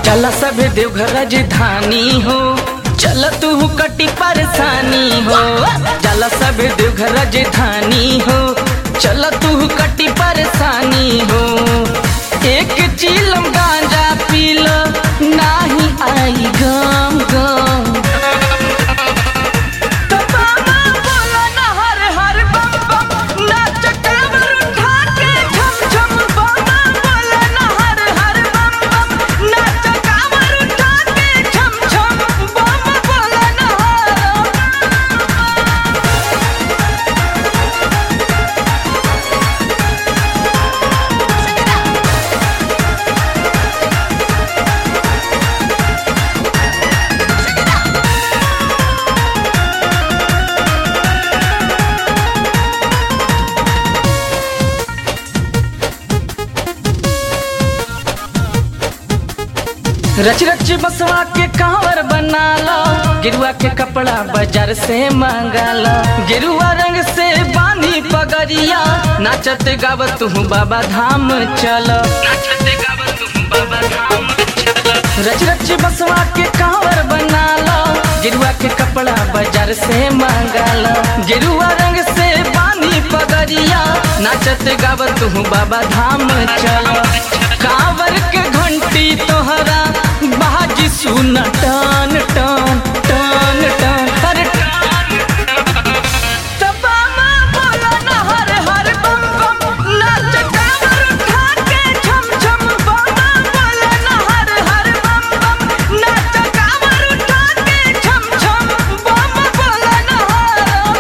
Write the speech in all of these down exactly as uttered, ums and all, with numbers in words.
चल सब देवघर राजधानी हो, चल तू कटी परेशानी हो। चल सब देवघर राजधानी हो, चल तू कटी परेशानी हो। एक चीलम गांजा पील नाही आई गम गम। रच रच बसवा के कांवर बना लो, गिरुआ के कपड़ा बाजार से मंगा लो। गिरुआ रंग से बांधी पगड़िया, नाचत गावत हूँ बाबा धाम चलो। रच रच बसवा के कांवर बना लो, गिरुआ के कपड़ा बाजार से मंगा लो। गिरुआ रंग से बांधी पगड़िया, नाचत गावत हूँ बाबा धाम चलो। कांवर के घंटी तोहरा बाजी सुना टन टन टन टन हर तबामा बोला ना हर हर बम बम। नाच कांवर उठा के छम छम, बाबा बोला ना हर हर बम बम। नाच कांवर उठा के छम छम, बाबा बोला ना हर।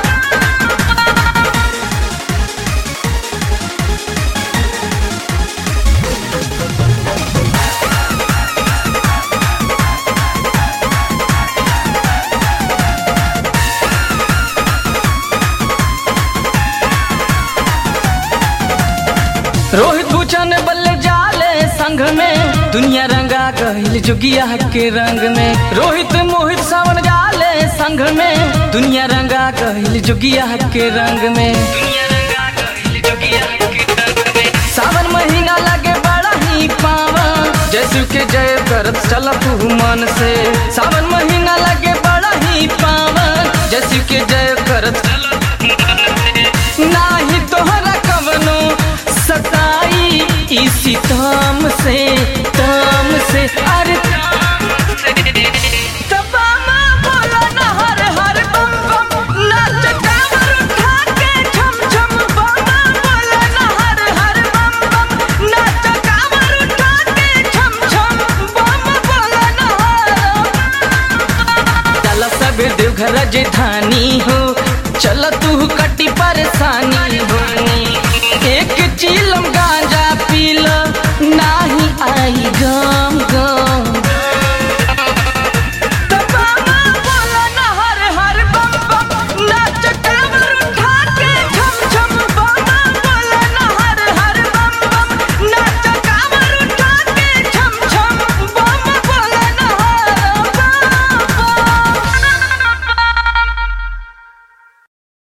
रोहित भूषण बल जाले संग में, दुनिया रंगा गहिल जुगिया के रंग में। रोहित मोहित सावन जाले संग में, दुनिया रंगा गहिल जुगिया के रंग में। सावन महीना लगे बड़ा ही पावन, जैसु के जय करत चलत मन से। सावन महीना लगे बड़ा ही पावन, जैसु के जय करत नाही तोहरा कवनो सताई इसी ताम से ताम से।